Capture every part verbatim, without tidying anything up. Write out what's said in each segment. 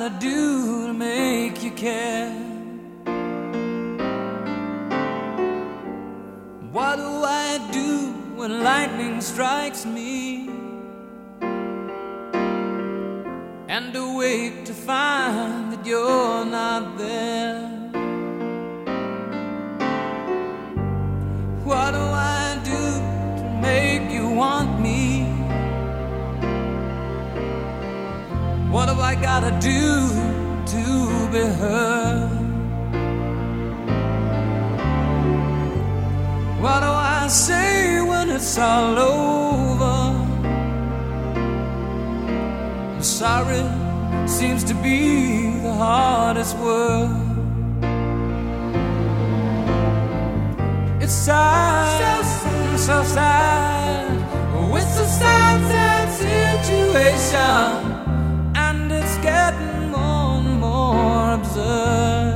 gotta do to make you care? What do I do when lightning strikes me and awake to find that you're not there? What do I do to make you want me? What have I gotta do to be heard? What do I say when it's all over? Sorry seems to be the hardest word. It's sad, so sad, so sad. It's a sad, sad situation, and it's getting more and more absurd.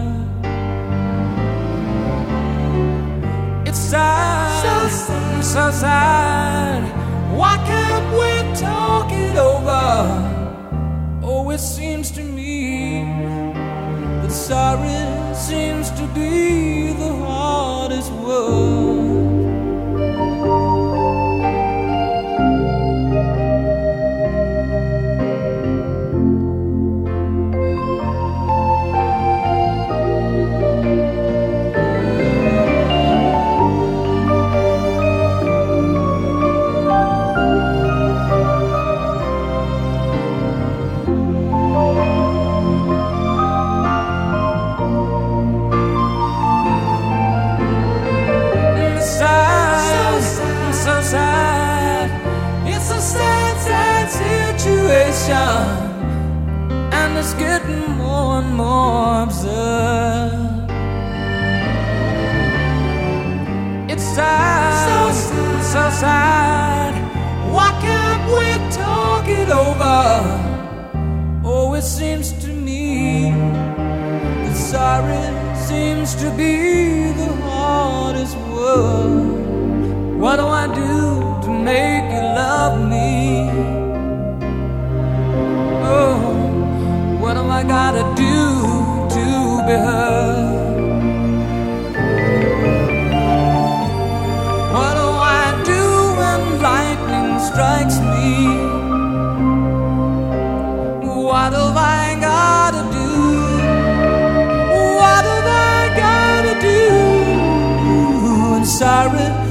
It's sad, so sad, so sad. Why can't we talk it over? Oh, it seems to me that sorry seems to be the hardest word. And it's getting more and more absurd. It's sad, so sad, so sad. Why can't we talk it over? Oh, it seems to me that sorry seems to be the hardest word. What do I do to make you love me? Oh, what do I gotta do to be heard? What do I do when lightning strikes me? What have I gotta do? What have I gotta do? And sorry